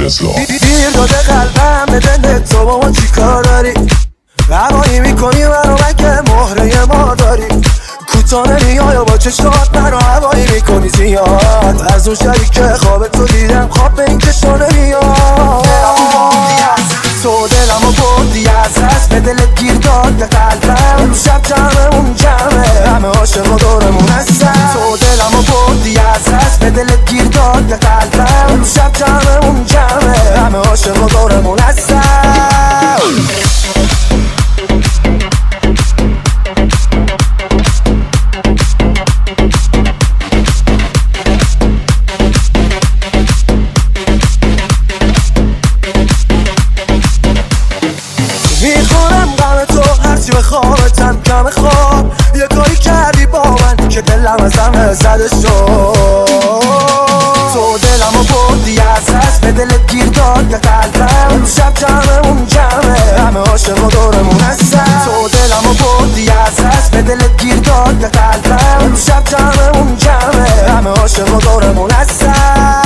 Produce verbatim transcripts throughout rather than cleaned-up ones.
علیرضا. گیر داده قلبم به دل تو، با ما چی کار داری؟ هوایی میکنی منو مگه مهره ما داری؟ کوتاه نمیای و با چشات منو هوایی میکنی زیاد. از اون شبی که خواب تو دیدم خواب به این چشا نمیاد. تو دلمو بردی از دست، به دلت گیر داد به قلبم. اون شب جمعمون جمعه، همه عاشق و دورمون هستن. تو دلمو بردی از دست، به دلت گیر داد به قلبم. اون شب جمعمون جمعه، همه عاشق و دورمون هستن. میخورم غم تو هرچی به خوابتم کم خواب. یه کاری کردی با من که دلم از همه زده شد. تو دلمو بردی از دست، به دلت گیر داد به قلبم. اون شب جمعمون جمعه، همه عاشق و دورمون هستن. تو دلمو بردی از دست، به دلت گیر داد به قلبم. اون شب جمعمون جمعه، همه عاشق و دورمون هستن.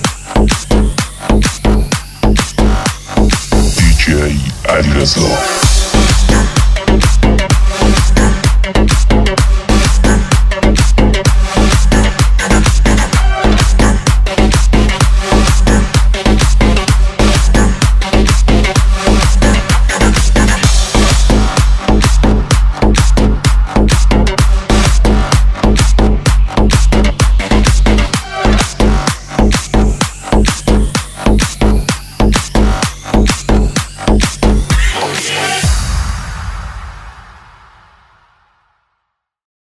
دی جی علیرضا.